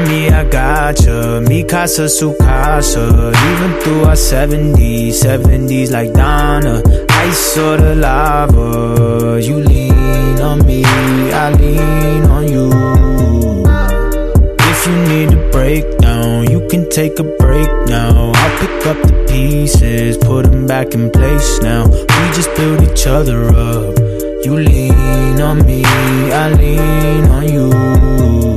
me, I gotcha. Mi casa, su casa. Even through our 70s like Donna. Ice or the lava. You lean on me, I lean on you. If you need a breakdown, you can take a break now. I'll pick up the pieces, put them back in place now. We just build each other up. You lean on me, I lean on you.